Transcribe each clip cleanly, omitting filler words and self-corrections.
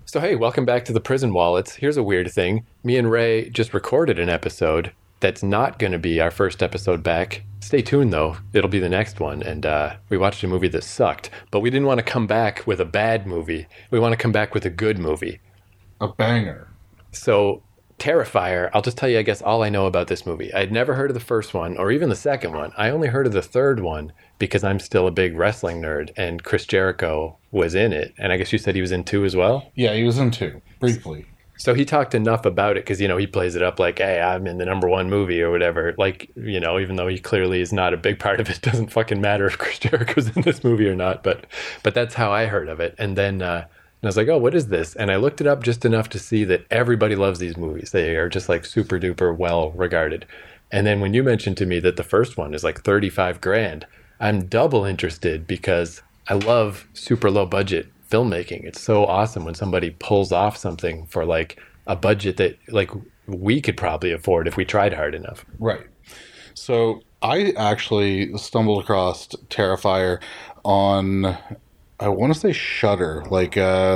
So, hey, welcome back to the Prison Wallets. Here's a weird thing. Me and Ray just recorded an episode that's not going to be our first episode back. Stay tuned, though. It'll be the next one. And we watched a movie that sucked, but we didn't want to come back with a bad movie. We want to come back with a good movie. A banger. So, Terrifier, I'll just tell you, I guess, all I know about this movie. I'd never heard of the first one or even the second one. I only heard of the third one because I'm still a big wrestling nerd and Chris Jericho was in it. And I guess you said he was in two as well? Yeah, he was in two, briefly. So he talked enough about it because, he plays it up like, hey, I'm in the number one movie or whatever. Like, even though he clearly is not a big part of it, doesn't fucking matter if Chris Jericho's in this movie or not. But that's how I heard of it. And then and I was like, oh, what is this? And I looked it up just enough to see that everybody loves these movies. They are just like super duper well regarded. And then when you mentioned to me that the first one is like 35 grand, I'm double interested because I love super low budget filmmaking. It's so awesome when somebody pulls off something for like a budget that like we could probably afford if we tried hard enough. Right. So I actually stumbled across Terrifier on, I want to say Shudder, like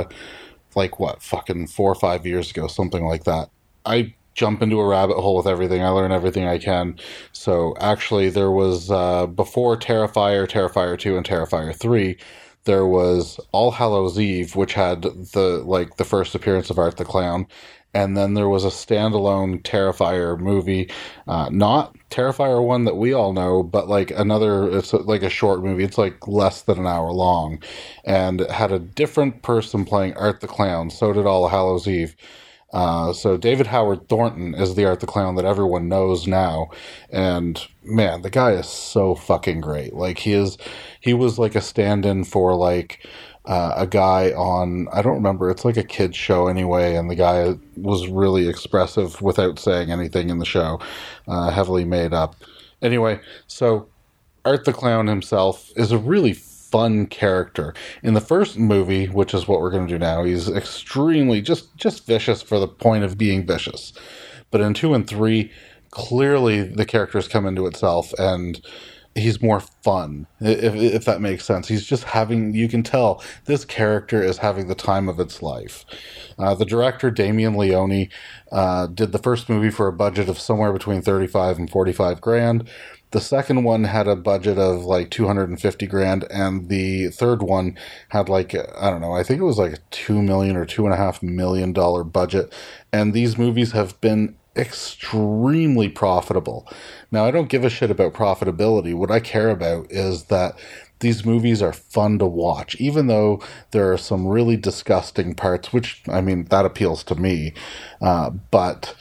what, fucking 4 or 5 years ago, something like that. I jump into a rabbit hole with everything. I learn everything I can. So actually there was, before Terrifier, Terrifier 2, and Terrifier 3, there was All Hallows Eve, which had the first appearance of Art the Clown. And then there was a standalone Terrifier movie, not Terrifier 1 that we all know, but it's like a short movie. It's like less than an hour long. And it had a different person playing Art the Clown. So did All Hallows Eve. So David Howard Thornton is the Art the Clown that everyone knows now. And man, the guy is so fucking great. Like he was like a stand-in for a guy on, I don't remember, it's like a kid's show anyway, and the guy was really expressive without saying anything in the show, heavily made up. Anyway, so Art the Clown himself is a really fun character. In the first movie, which is what we're going to do now, he's extremely just vicious for the point of being vicious. But in 2 and 3, clearly the characters come into itself and he's more fun, if that makes sense. He's just you can tell this character is having the time of its life. The director, Damien Leone, did the first movie for a budget of somewhere between 35 and 45 grand. The second one had a budget of like 250 grand, and the third one had I don't know, I think it was like a $2 million or $2.5 million budget. And these movies have been extremely profitable. Now, I don't give a shit about profitability. What I care about is that these movies are fun to watch, even though there are some really disgusting parts, which, I mean, that appeals to me. But,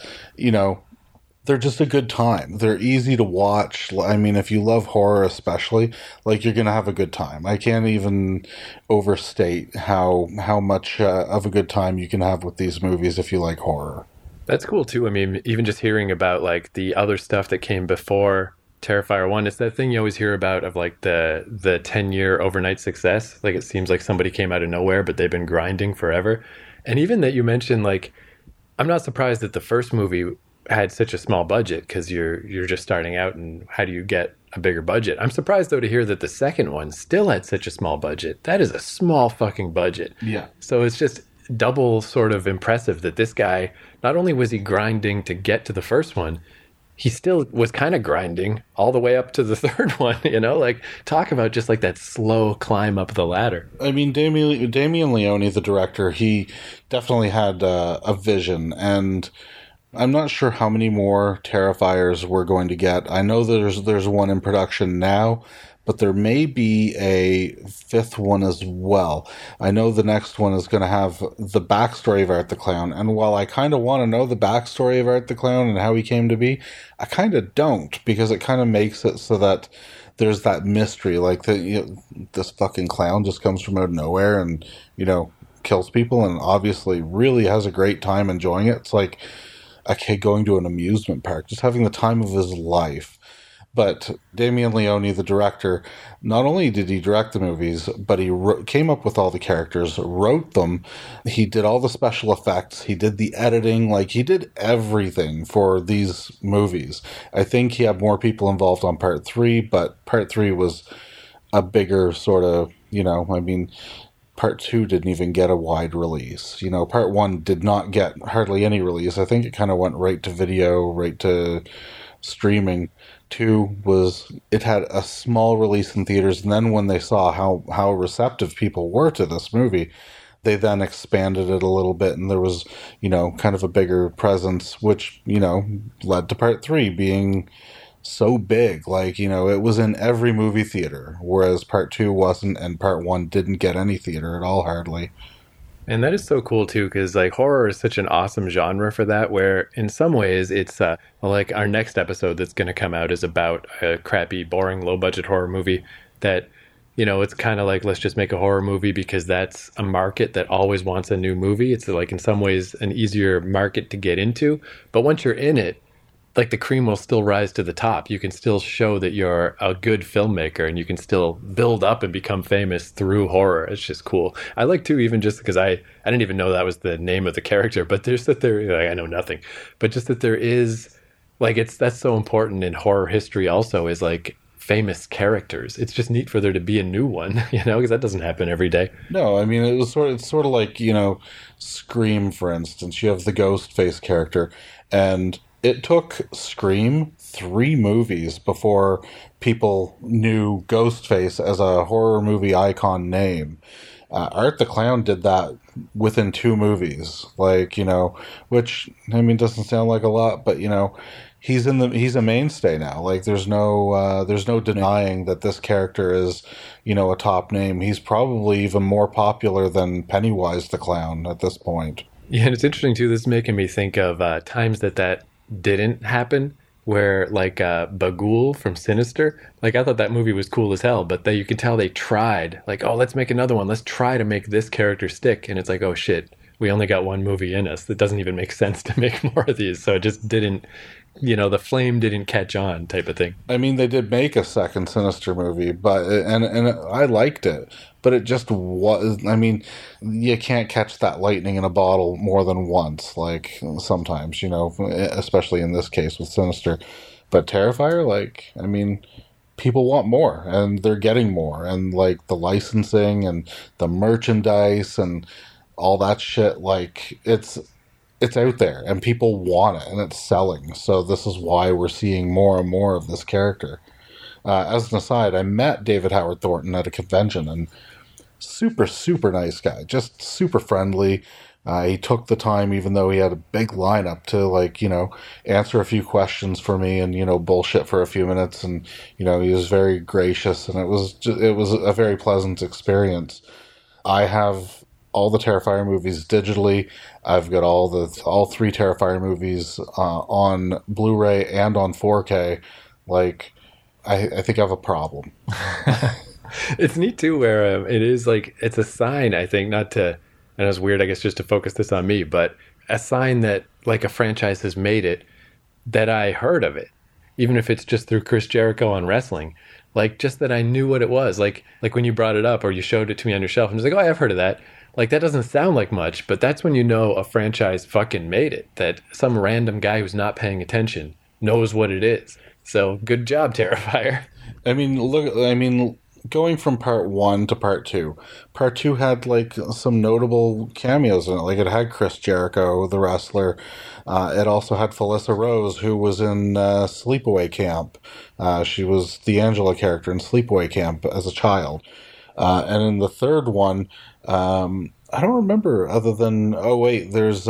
they're just a good time. They're easy to watch. I mean, if you love horror especially, you're going to have a good time. I can't even overstate how much of a good time you can have with these movies if you like horror. That's cool too. I mean, even just hearing about the other stuff that came before Terrifier 1, it's that thing you always hear about of the 10-year overnight success. Like it seems like somebody came out of nowhere, but they've been grinding forever. And even that you mentioned, I'm not surprised that the first movie had such a small budget because you're just starting out, and how do you get a bigger budget? I'm surprised though to hear that the second one still had such a small budget. That is a small fucking budget. Yeah. So it's just double sort of impressive that this guy, not only was he grinding to get to the first one, he still was kind of grinding all the way up to the third one, talk about just that slow climb up the ladder. I mean, Damien Leone, the director, he definitely had a vision, and I'm not sure how many more Terrifiers we're going to get. I know there's one in production now, but there may be a fifth one as well. I know the next one is going to have the backstory of Art the Clown, and while I kind of want to know the backstory of Art the Clown and how he came to be, I kind of don't, because it kind of makes it so that there's that mystery, this fucking clown just comes from out of nowhere and, kills people and obviously really has a great time enjoying it. It's like a kid going to an amusement park, just having the time of his life. But Damien Leone, the director, not only did he direct the movies, but he came up with all the characters, wrote them, he did all the special effects, he did the editing, he did everything for these movies. I think he had more people involved on part 3, but part 3 was a bigger sort of, part 2 didn't even get a wide release. Part 1 did not get hardly any release. I think it kind of went right to video, right to streaming. 2 it had a small release in theaters, and then when they saw how receptive people were to this movie, they then expanded it a little bit, and there was, kind of a bigger presence, which, led to part 3 being so big. Like, it was in every movie theater, whereas part 2 wasn't, and part 1 didn't get any theater at all, hardly. And that is so cool too, because like horror is such an awesome genre for that, where in some ways it's like our next episode that's going to come out is about a crappy, boring, low budget horror movie that, it's kind of like, let's just make a horror movie because that's a market that always wants a new movie. It's like in some ways an easier market to get into. But once you're in it, like the cream will still rise to the top. You can still show that you're a good filmmaker and you can still build up and become famous through horror. It's just cool. I like to, even just because I didn't even know that was the name of the character, but there's that there, like, I know nothing, but just that there is like, that's so important in horror history also, is like famous characters. It's just neat for there to be a new one, because that doesn't happen every day. No, I mean, it's sort of like, Scream, for instance. You have the Ghostface character, and it took Scream 3 movies before people knew Ghostface as a horror movie icon name. Art the Clown did that within 2 movies, like, which, I mean, doesn't sound like a lot, but, he's a mainstay now. Like, there's no denying that this character is, a top name. He's probably even more popular than Pennywise the Clown at this point. Yeah, and it's interesting too. This is making me think of times that didn't happen, where like Bagul from Sinister, like I thought that movie was cool as hell, but you could tell they tried, like, oh, let's make another one. Let's try to make this character stick. And it's like, oh shit, we only got one movie in us. That doesn't even make sense to make more of these. So it just didn't, the flame didn't catch on, type of thing. I mean, they did make a second Sinister movie, but and I liked it, but it just was. I mean, you can't catch that lightning in a bottle more than once. Like sometimes, especially in this case with Sinister. But Terrifier, like, I mean, people want more, and they're getting more, and like the licensing and the merchandise and all that shit, like it's out there and people want it and it's selling. So this is why we're seeing more and more of this character. As an aside, I met David Howard Thornton at a convention, and super, super nice guy, just super friendly. He took the time, even though he had a big lineup, to like, answer a few questions for me and, bullshit for a few minutes. And, he was very gracious, and it was a very pleasant experience. I have all the Terrifier movies digitally. I've got all 3 Terrifier movies on Blu-ray and on 4K. Like, I think I have a problem. It's neat too, where it is like, it's a sign, I think, not to, and it's weird, I guess, just to focus this on me, but a sign that like a franchise has made it, that I heard of it, even if it's just through Chris Jericho on wrestling. Like, just that I knew what it was. Like when you brought it up or you showed it to me on your shelf, and I was like, oh, I've heard of that. Like, that doesn't sound like much, but that's when you know a franchise fucking made it. That some random guy who's not paying attention knows what it is. So, good job, Terrifier. I mean, going from part 1 to part 2. Part 2 had, like, some notable cameos in it. Like, it had Chris Jericho, the wrestler. It also had Felissa Rose, who was in Sleepaway Camp. She was the Angela character in Sleepaway Camp as a child. And in the third one, I don't remember, other than, there's,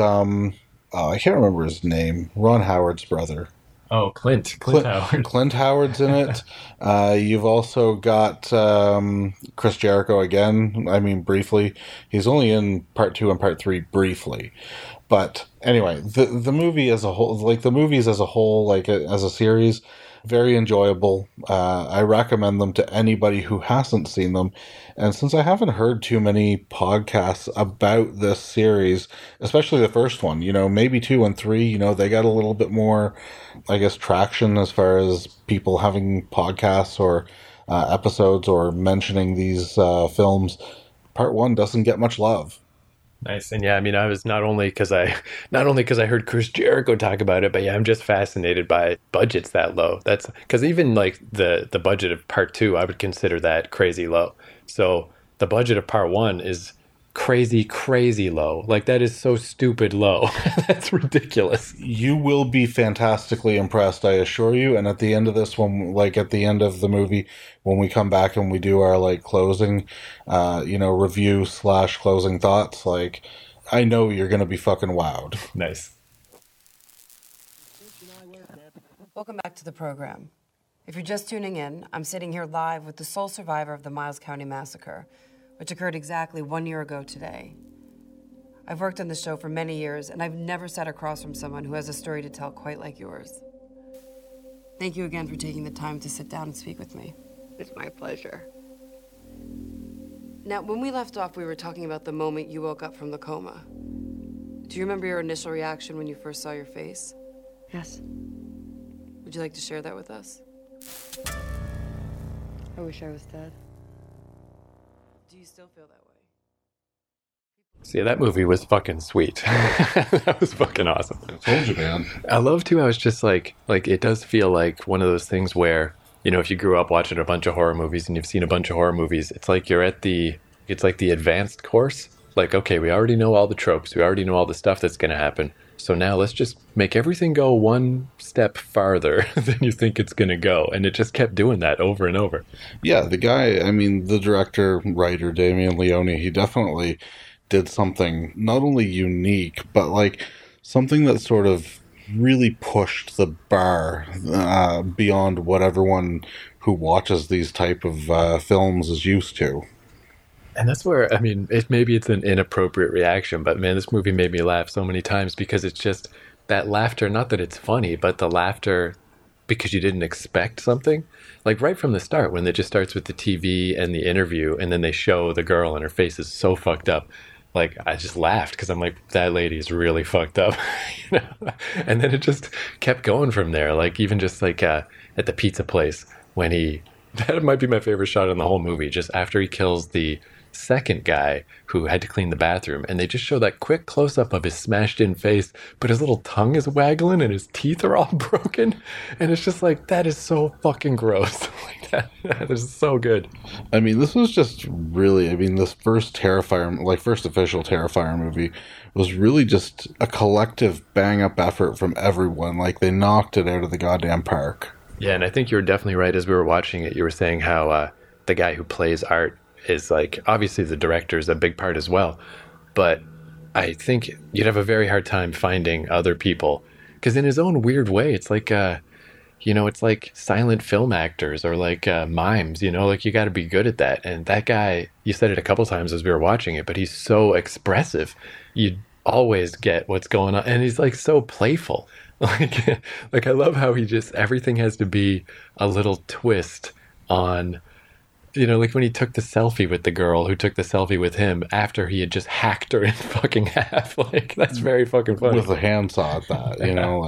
I can't remember his name. Ron Howard's brother. Oh, Clint Howard. Clint Howard's in it. You've also got Chris Jericho again. I mean, briefly. He's only in part 2 and part 3 briefly. But anyway, the movie as a whole, like the movies as a whole, like as a series, very enjoyable. I recommend them to anybody who hasn't seen them. And since I haven't heard too many podcasts about this series, especially the first one, maybe 2 and 3, they got a little bit more, I guess, traction as far as people having podcasts or episodes or mentioning these films. Part 1 doesn't get much love. Nice. And yeah, I mean, I was not only because I heard Chris Jericho talk about it, but yeah, I'm just fascinated by budgets that low. That's because even like the budget of part 2, I would consider that crazy low. So the budget of part 1 is crazy, crazy low. Like, that is so stupid low. That's ridiculous. You will be fantastically impressed, I assure you. And at the end of this one, like at the end of the movie, when we come back and we do our like closing, review / closing thoughts, like I know you're going to be fucking wowed. Nice. Welcome back to the program. If you're just tuning in, I'm sitting here live with the sole survivor of the Miles County Massacre, which occurred exactly 1 year ago today. I've worked on the show for many years, and I've never sat across from someone who has a story to tell quite like yours. Thank you again for taking the time to sit down and speak with me. It's my pleasure. Now, when we left off, we were talking about the moment you woke up from the coma. Do you remember your initial reaction when you first saw your face? Yes. Would you like to share that with us? I wish I was dead. Do you still feel that way? See, that movie was fucking sweet. That was fucking awesome. I told you, man. I love too. I was just like it does feel like one of those things where, if you grew up watching a bunch of horror movies and you've seen a bunch of horror movies, it's like it's like the advanced course. Like, okay, we already know all the tropes. We already know all the stuff that's going to happen. So now let's just make everything go one step farther than you think it's going to go. And it just kept doing that over and over. Yeah, the guy, the director, writer, Damien Leone, he definitely did something not only unique, but like something that sort of really pushed the bar beyond what everyone who watches these type of films is used to. And that's where, maybe it's an inappropriate reaction, but man, this movie made me laugh so many times because it's just that laughter, not that it's funny, but the laughter because you didn't expect something. Like right from the start, when it just starts with the TV and the interview, and then they show the girl and her face is so fucked up. Like, I just laughed because I'm like, that lady is really fucked up. And then it just kept going from there. Like, even just like at the pizza place when that might be my favorite shot in the whole movie, just after he kills the second guy who had to clean the bathroom, and they just show that quick close-up of his smashed-in face, but his little tongue is waggling and his teeth are all broken, and it's just like, that is so fucking gross. That is so good. This was just really, this first Terrifier, first official Terrifier movie was really just a collective bang-up effort from everyone. Like, they knocked it out of the goddamn park. Yeah, and I think you were definitely right. As we were watching it, you were saying how the guy who plays Art is like, obviously the director is a big part as well, but I think you'd have a very hard time finding other people, because in his own weird way, it's like it's like silent film actors or like mimes, like you got to be good at that. And that guy, you said it a couple times as we were watching it, but he's so expressive. You always get what's going on, and he's like so playful. Like I love how he just, everything has to be a little twist on, like when he took the selfie with the girl who took the selfie with him after he had just hacked her in fucking half. Like, that's very fucking funny. With a handsaw at that,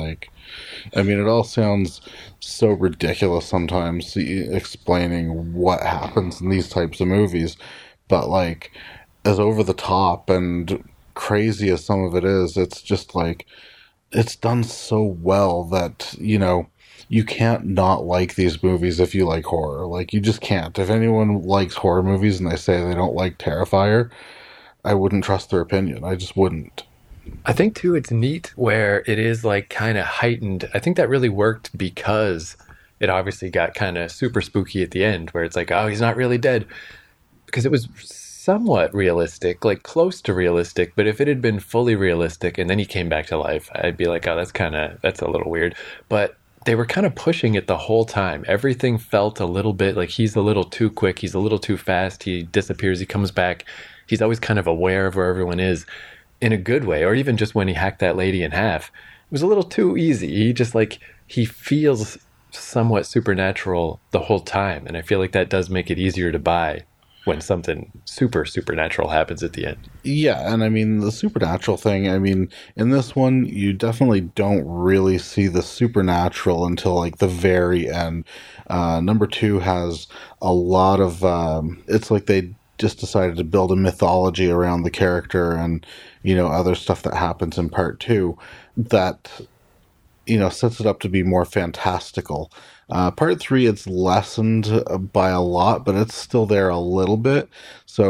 it all sounds so ridiculous sometimes, explaining what happens in these types of movies. But like, as over the top and crazy as some of it is, it's just like, it's done so well that, you can't not like these movies if you like horror. Like, you just can't. If anyone likes horror movies and they say they don't like Terrifier, I wouldn't trust their opinion. I just wouldn't. I think, too, it's neat where it is, like, kind of heightened. I think that really worked because it obviously got kind of super spooky at the end, where it's like, oh, he's not really dead. Because it was somewhat realistic, like close to realistic, but if it had been fully realistic and then he came back to life, I'd be like, oh, that's a little weird. But they were kind of pushing it the whole time. Everything felt a little bit like he's a little too quick, he's a little too fast, he disappears, he comes back. He's always kind of aware of where everyone is in a good way, or even just when he hacked that lady in half. It was a little too easy. He feels somewhat supernatural the whole time, and I feel like that does make it easier to buy when something supernatural happens at the end. Yeah, and the supernatural thing, in this one, you definitely don't really see the supernatural until, like, the very end. Number 2 has a lot of, it's like they just decided to build a mythology around the character and, other stuff that happens in part 2 that, sets it up to be more fantastical. Part 3, it's lessened by a lot, but it's still there a little bit. So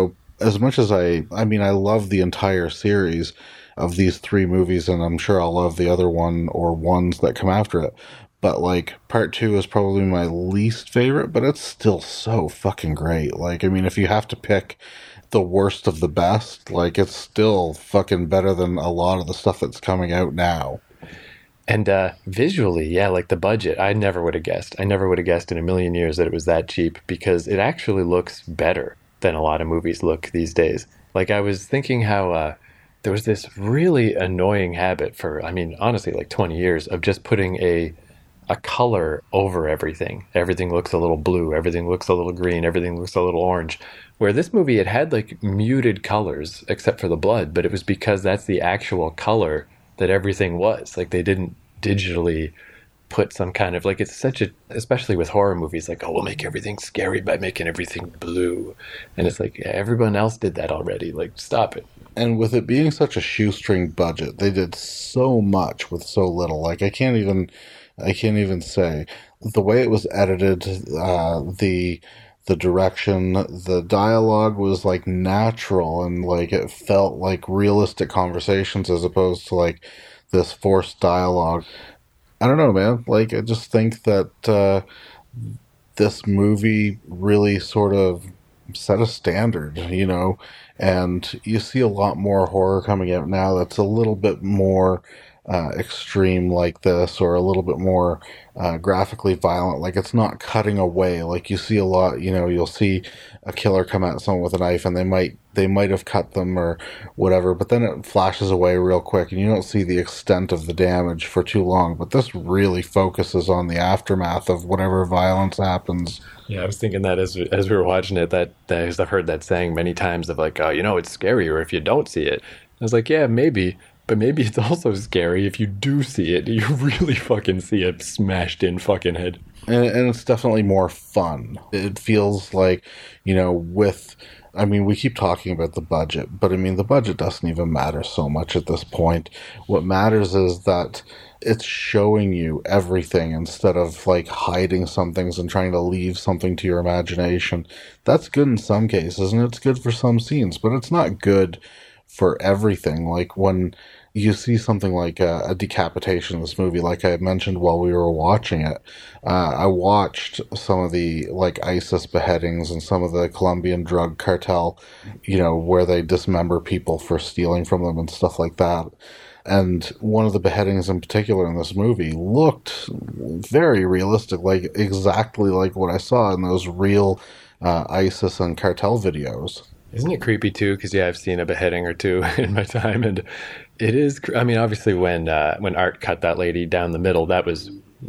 as much as I mean, I love the entire series of these three movies, and I'm sure I'll love the other one or ones that come after it. But like part two is probably my least favorite, but it's still so fucking great. Like, I mean, if you have to pick the worst of the best, like it's still fucking better than a lot of the stuff that's coming out now. And visually, yeah, like the budget, I never would have guessed. I never would have guessed in a million years that it was that cheap, because it actually looks better than a lot of movies look these days. Like, I was thinking how there was this really annoying habit for, I mean, honestly, like 20 years of just putting a color over everything. Everything looks a little blue, everything looks a little green, everything looks a little orange. Where this movie, it had like muted colors except for the blood, but it was because that's the actual color that everything was. Like, they didn't digitally put some kind of, like, it's such a, especially with horror movies, like, oh, we'll make everything scary by making everything blue. And it's like, yeah, everyone else did that already. Like, stop it. And with it being such a shoestring budget, they did so much with so little. Like, I can't even say the way it was edited, the direction, the dialogue was like natural, and like it felt like realistic conversations as opposed to like this forced dialogue. I don't know, man. Like, I just think that this movie really sort of set a standard, you know, and you see a lot more horror coming out now that's a little bit more extreme like this, or a little bit more graphically violent. Like, it's not cutting away. Like, you see a lot, you know, you'll see a killer come at someone with a knife and they might have cut them or whatever, but then it flashes away real quick and you don't see the extent of the damage for too long. But this really focuses on the aftermath of whatever violence happens. Yeah, I was thinking that as we were watching it, that I've heard that saying many times of like, oh, you know, it's scarier if you don't see it. I was like, yeah, maybe. But maybe it's also scary if you do see it. You really fucking see a smashed in fucking head. And it's definitely more fun. It feels like, you know, I mean, we keep talking about the budget, but I mean, the budget doesn't even matter so much at this point. What matters is that it's showing you everything instead of like hiding some things and trying to leave something to your imagination. That's good in some cases, and it's good for some scenes, but it's not good for everything. Like, when you see something like a decapitation in this movie, like I mentioned while we were watching it, I watched some of the like ISIS beheadings and some of the Colombian drug cartel, you know, where they dismember people for stealing from them and stuff like that. And one of the beheadings in particular in this movie looked very realistic, like exactly like what I saw in those real ISIS and cartel videos. Isn't it creepy too? Because yeah, I've seen a beheading or two in my time, and it is. I mean, obviously, when Art cut that lady down the middle, that was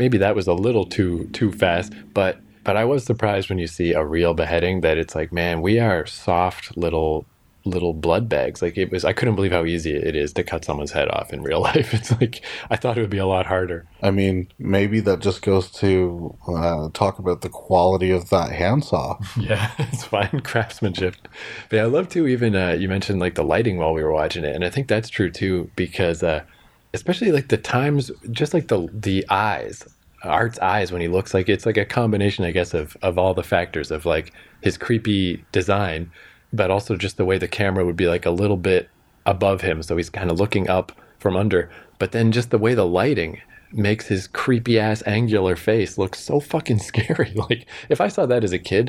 a little too fast. But I was surprised when you see a real beheading that it's like, man, we are soft little blood bags. Like, it was. I couldn't believe how easy it is to cut someone's head off in real life. It's like, I thought it would be a lot harder. I mean, maybe that just goes to talk about the quality of that handsaw. Yeah, it's fine craftsmanship. But yeah, I love to even, you mentioned like the lighting while we were watching it. And I think that's true too, because especially like the times, just like the eyes, Art's eyes when he looks, like it's like a combination, I guess, of all the factors of like his creepy design, but also just the way the camera would be like a little bit above him. So he's kind of looking up from under, but then just the way the lighting makes his creepy ass angular face look so fucking scary. Like, if I saw that as a kid,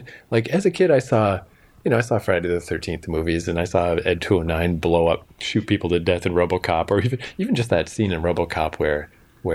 I saw Friday the 13th movies, and I saw Ed 209 blow up, shoot people to death in RoboCop, or even just that scene in RoboCop where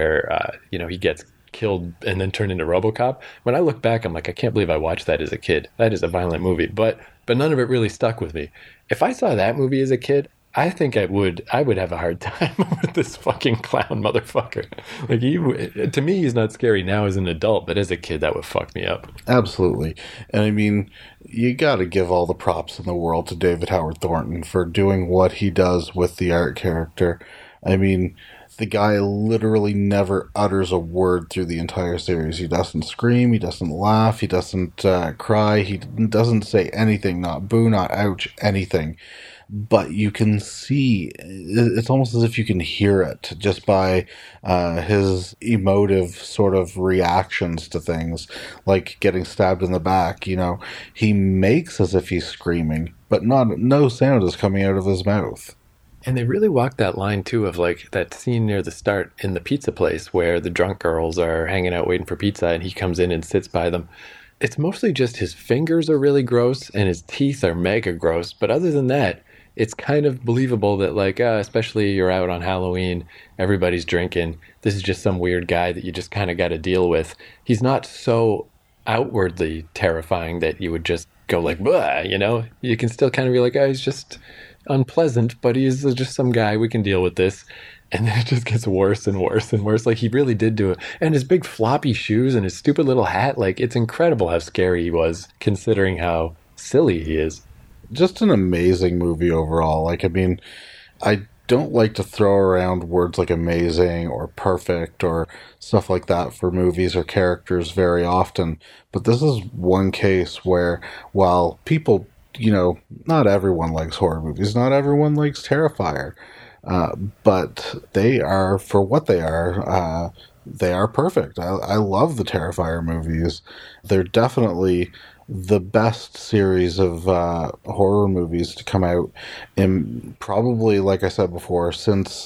he gets killed and then turned into RoboCop. When I look back, I'm like, I can't believe I watched that as a kid. That is a violent movie, but none of it really stuck with me. If I saw that movie as a kid, I think I would have a hard time with this fucking clown motherfucker. Like, to me, he's not scary now as an adult, but as a kid, that would fuck me up. Absolutely. And I mean, you got to give all the props in the world to David Howard Thornton for doing what he does with the Art character. I mean, the guy literally never utters a word through the entire series. He doesn't scream, he doesn't laugh, he doesn't cry, he doesn't say anything, not boo, not ouch, anything. But you can see, it's almost as if you can hear it just by his emotive sort of reactions to things, like getting stabbed in the back. You know, he makes as if he's screaming, but no sound is coming out of his mouth. And they really walked that line too of like that scene near the start in the pizza place where the drunk girls are hanging out waiting for pizza and he comes in and sits by them. It's mostly just his fingers are really gross and his teeth are mega gross. But other than that, it's kind of believable that like, especially you're out on Halloween, everybody's drinking. This is just some weird guy that you just kind of got to deal with. He's not so outwardly terrifying that you would just go like, blah, you know? You can still kind of be like, oh, he's just unpleasant, but he's just some guy. We can deal with this. And then it just gets worse and worse and worse. Like he really did do it. And his big floppy shoes and his stupid little hat. Like it's incredible how scary he was considering how silly he is. Just an amazing movie overall. Like, I mean, I don't like to throw around words like amazing or perfect or stuff like that for movies or characters very often. But this is one case where while people, you know, not everyone likes horror movies, not everyone likes Terrifier. But they are, for what they are perfect. I love the Terrifier movies. They're definitely the best series of horror movies to come out in probably, like I said before, since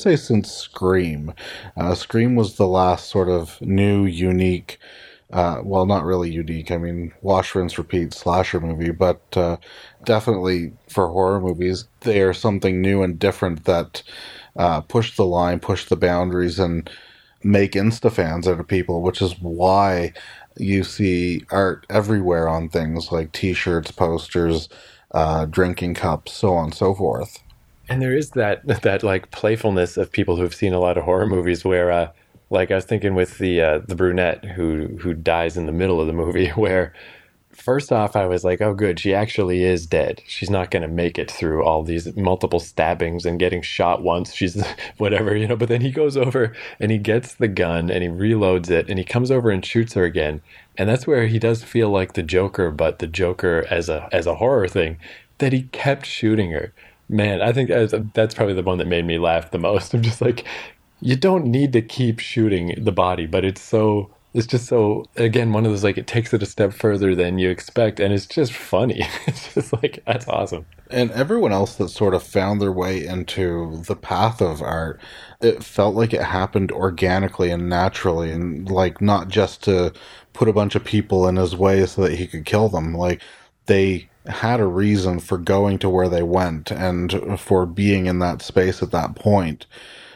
Scream. Scream was the last sort of new, unique, well, not really unique. I mean, wash, rinse, repeat slasher movie, but definitely for horror movies, they are something new and different that push the line, push the boundaries, and make insta-fans out of people, which is why you see art everywhere on things like t-shirts, posters, drinking cups, so on and so forth. And there is that like playfulness of people who've seen a lot of horror movies where like I was thinking with the brunette who dies in the middle of the movie, where first off I was like, oh good, she actually is dead. She's not going to make it through all these multiple stabbings and getting shot once. She's whatever, you know. But then he goes over and he gets the gun and he reloads it and he comes over and shoots her again. And that's where he does feel like the Joker, but the Joker as a horror thing, that he kept shooting her. Man, I think that's probably the one that made me laugh the most. I'm just like, you don't need to keep shooting the body, but it's just so, again, one of those, like, it takes it a step further than you expect, and it's just funny. It's just like, that's awesome. And everyone else that sort of found their way into the path of art, it felt like it happened organically and naturally, and, like, not just to put a bunch of people in his way so that he could kill them. Like, they had a reason for going to where they went and for being in that space at that point.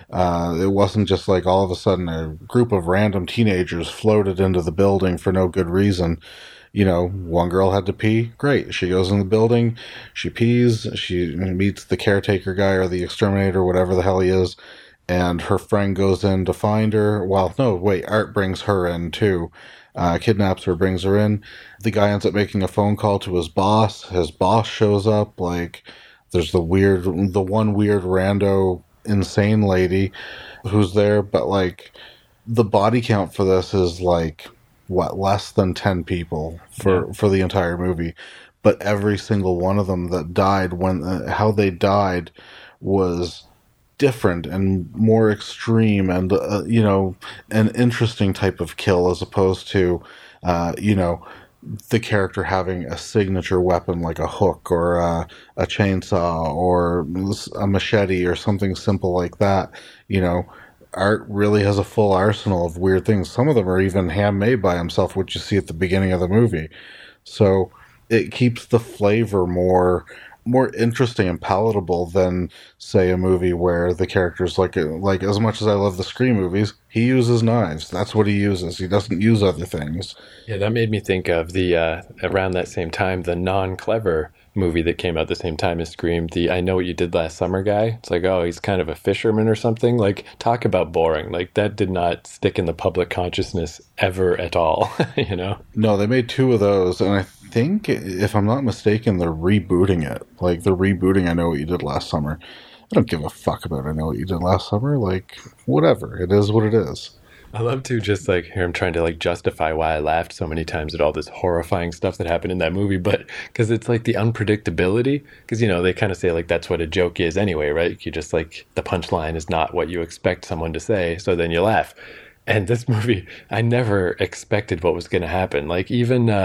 It wasn't just like all of a sudden a group of random teenagers floated into the building for no good reason. You know, one girl had to pee. Great. She goes in the building. She pees. She meets the caretaker guy or the exterminator, whatever the hell he is. And her friend goes in to find her. Well, no, wait. Art brings her in too. Kidnaps her, brings her in. The guy ends up making a phone call to his boss. His boss shows up. Like, there's the one weird rando insane lady who's there, but like the body count for this is like what, less than 10 people for the entire movie, but every single one of them that died, when how they died was different and more extreme and you know, an interesting type of kill as opposed to you know, the character having a signature weapon like a hook or a chainsaw or a machete or something simple like that. You know, Art really has a full arsenal of weird things. Some of them are even handmade by himself, which you see at the beginning of the movie. So it keeps the flavor more interesting and palatable than, say, a movie where the character's like as much as I love the Scream movies, he uses knives. That's what he uses. He doesn't use other things. Yeah, that made me think of the around that same time, the Non-Clever movie that came out the same time as Scream, the I Know What You Did Last Summer guy. It's like, oh, he's kind of a fisherman or something. Like, talk about boring. Like, that did not stick in the public consciousness ever at all, you know? No, they made 2 of those, and I think, if I'm not mistaken, they're rebooting it. Like, they're rebooting I Know What You Did Last Summer. I don't give a fuck about I Know What You Did Last Summer. Like, whatever. It is what it is. I love to just like, here I'm trying to like justify why I laughed so many times at all this horrifying stuff that happened in that movie, but because it's like the unpredictability, because, you know, they kind of say like that's what a joke is anyway, right? You just like, the punchline is not what you expect someone to say, so then you laugh. And this movie, I never expected what was going to happen. Like, even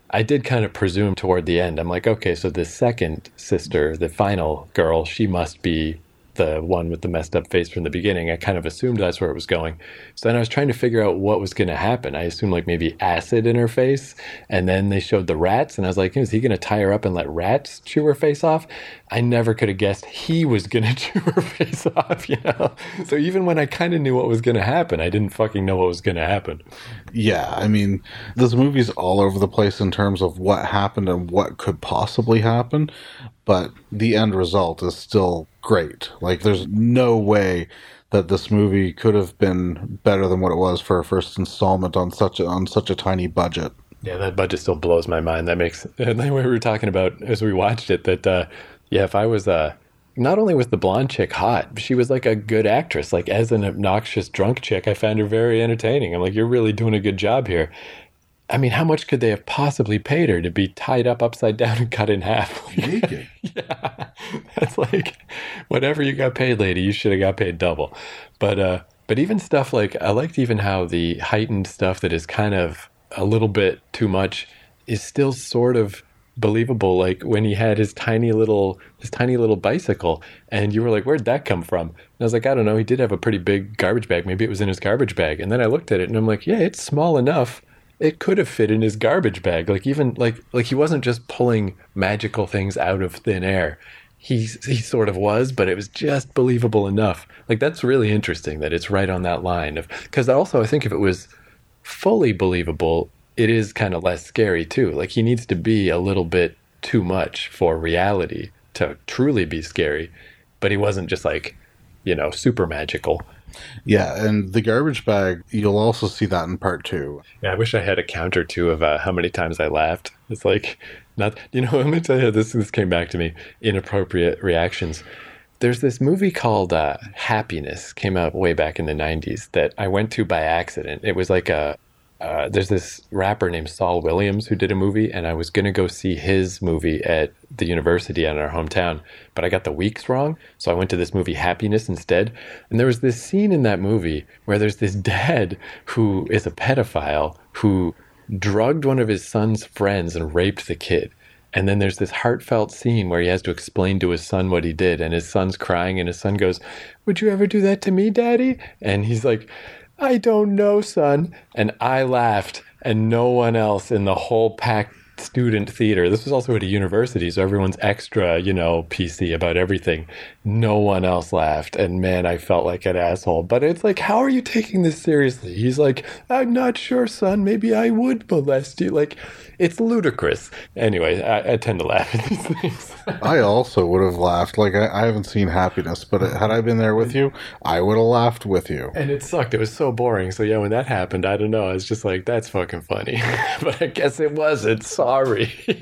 I did kind of presume toward the end. I'm like, okay, so the second sister, the final girl, she must be the one with the messed up face from the beginning. I kind of assumed that's where it was going. So then I was trying to figure out what was going to happen. I assumed like maybe acid in her face, and then they showed the rats, and I was like, is he going to tie her up and let rats chew her face off? I never could have guessed he was going to chew her face off, you know? So even when I kind of knew what was going to happen, I didn't fucking know what was going to happen. Yeah, I mean, this movie's all over the place in terms of what happened and what could possibly happen, but the end result is still great. Like, there's no way that this movie could have been better than what it was for a first installment on such a tiny budget. Yeah, that budget still blows my mind. That makes, and then we were talking about as we watched it that, yeah, if I was, not only was the blonde chick hot, she was like a good actress. Like, as an obnoxious drunk chick, I found her very entertaining. I'm like, you're really doing a good job here. I mean, how much could they have possibly paid her to be tied up upside down and cut in half? Naked. Yeah, that's like, whatever you got paid, lady, you should have got paid double. But even stuff like, I liked even how the heightened stuff that is kind of a little bit too much is still sort of believable. Like when he had his tiny little bicycle, and you were like, where'd that come from? And I was like, I don't know. He did have a pretty big garbage bag. Maybe it was in his garbage bag. And then I looked at it and I'm like, yeah, it's small enough. It could have fit in his garbage bag. Like even like he wasn't just pulling magical things out of thin air. He sort of was, but it was just believable enough. Like that's really interesting that it's right on that line of, because also I think if it was fully believable, it is kind of less scary too. Like he needs to be a little bit too much for reality to truly be scary, but he wasn't just like, you know, super magical. Yeah, and the garbage bag, you'll also see that in part 2. Yeah, I wish I had a count or two of how many times I laughed. It's like, not, you know, I'm going to tell you, this came back to me, inappropriate reactions. There's this movie called Happiness, came out way back in the 90s, that I went to by accident. It was like there's this rapper named Saul Williams who did a movie, and I was going to go see his movie at the university in our hometown, but I got the weeks wrong, so I went to this movie Happiness instead. And there was this scene in that movie where there's this dad who is a pedophile who drugged one of his son's friends and raped the kid. And then there's this heartfelt scene where he has to explain to his son what he did, and his son's crying, and his son goes, "Would you ever do that to me, Daddy?" And he's like, "I don't know, son." And I laughed, and no one else in the whole packed student theater. This was also at a university, so everyone's extra, you know, PC about everything. No one else laughed, and man, I felt like an asshole. But it's like, how are you taking this seriously? He's like, "I'm not sure, son. Maybe I would molest you." Like, it's ludicrous. Anyway, I tend to laugh at these things. I also would have laughed. Like, I haven't seen Happiness, but had I been there with you, I would have laughed with you. And it sucked. It was so boring. So yeah, when that happened, I don't know. I was just like, that's fucking funny. But I guess it wasn't. Sorry.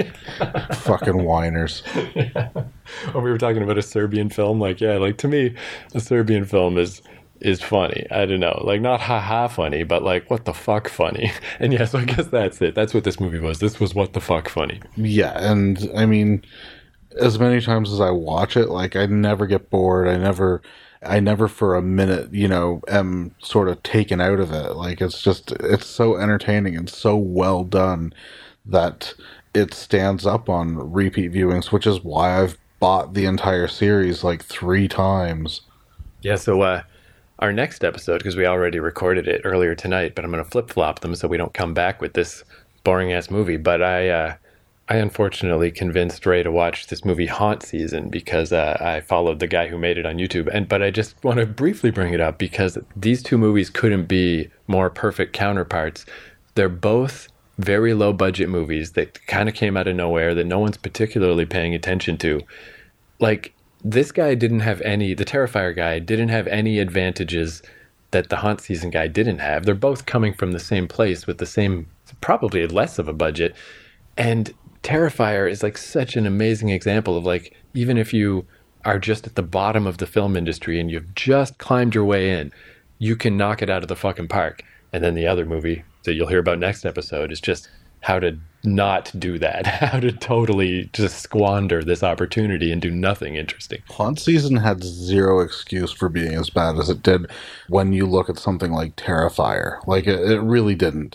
Fucking whiners. Yeah. When we were talking about a Serbian film, like, yeah, like to me, a Serbian film is funny. I don't know, like not ha-ha funny, but like what the fuck funny. And yeah, so I guess that's it. That's what this movie was. This was what the fuck funny. Yeah, and I mean, as many times as I watch it, like I never get bored. I never for a minute, you know, am sort of taken out of it. Like it's so entertaining and so well done that it stands up on repeat viewings, which is why I've bought the entire series like 3 times. Yeah, so our next episode, because we already recorded it earlier tonight, but I'm going to flip-flop them so we don't come back with this boring-ass movie. But I unfortunately convinced Ray to watch this movie Haunt Season because I followed the guy who made it on YouTube. But I just want to briefly bring it up because these two movies couldn't be more perfect counterparts. They're both very low-budget movies that kind of came out of nowhere that no one's particularly paying attention to. Like, this guy didn't have any, the Terrifier guy didn't have any advantages that the Haunt Season guy didn't have. They're both coming from the same place with the same, probably less of a budget. And Terrifier is like such an amazing example of like, even if you are just at the bottom of the film industry and you've just climbed your way in, you can knock it out of the fucking park. And then the other movie that you'll hear about next episode is just how to not do that, how to totally just squander this opportunity and do nothing interesting. Haunt Season had zero excuse for being as bad as it did when you look at something like Terrifier. Like, it really didn't.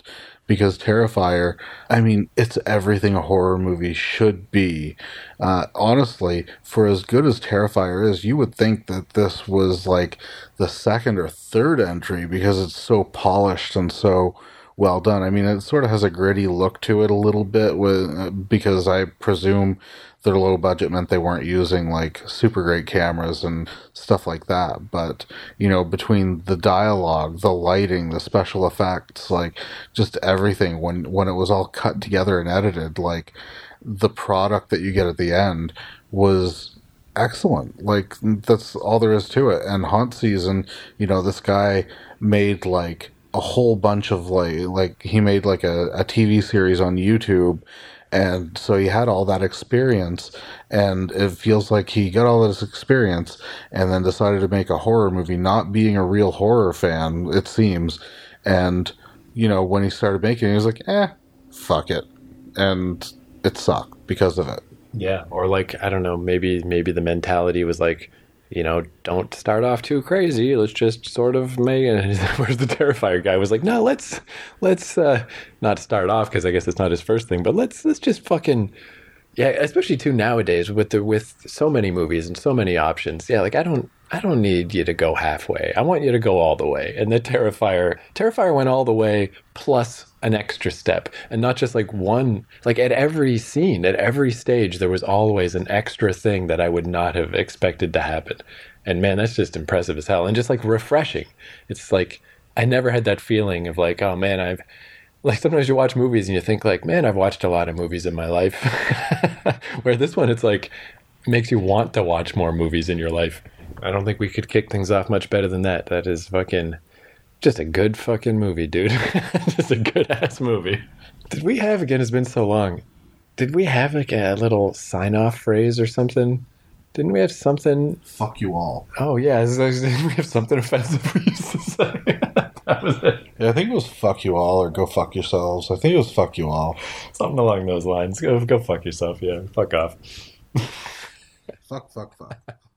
because Terrifier, I mean, it's everything a horror movie should be. Honestly, for as good as Terrifier is, you would think that this was like the second or third entry because it's so polished and so well done. I mean, it sort of has a gritty look to it a little bit because I presume their low budget meant they weren't using like super great cameras and stuff like that. But, you know, between the dialogue, the lighting, the special effects, like just everything, when it was all cut together and edited, like the product that you get at the end was excellent. Like that's all there is to it. And Haunt Season, you know, this guy made like a whole bunch of like he made like a TV series on YouTube, and so he had all that experience, and it feels like he got all this experience and then decided to make a horror movie, not being a real horror fan, it seems. And you know, when he started making it, he was like, fuck it, and it sucked because of it. Yeah, or like, I don't know, maybe the mentality was like, you know, don't start off too crazy. Let's just sort of make it. Whereas the Terrifier guy was like, no, let's not start off, because I guess it's not his first thing, but let's just fucking, yeah, especially too nowadays with so many movies and so many options. Yeah, like I don't need you to go halfway. I want you to go all the way. And the Terrifier went all the way plus an extra step, and not just like one, like at every scene, at every stage, there was always an extra thing that I would not have expected to happen. And man, that's just impressive as hell, and just like refreshing. It's like, I never had that feeling of like, oh man, like sometimes you watch movies and you think like, man, I've watched a lot of movies in my life. Where this one, it's like, makes you want to watch more movies in your life. I don't think we could kick things off much better than that. That is fucking just a good fucking movie, dude. Just a good ass movie. Did we have, again, it's been so long, did we have like a little sign off phrase or something? Didn't we have something? Fuck you all. Oh yeah, didn't we have something offensive we used to say? That was it. Yeah, I think it was fuck you all or go fuck yourselves. I think it was fuck you all. Something along those lines. Go fuck yourself, yeah. Fuck off. Fuck.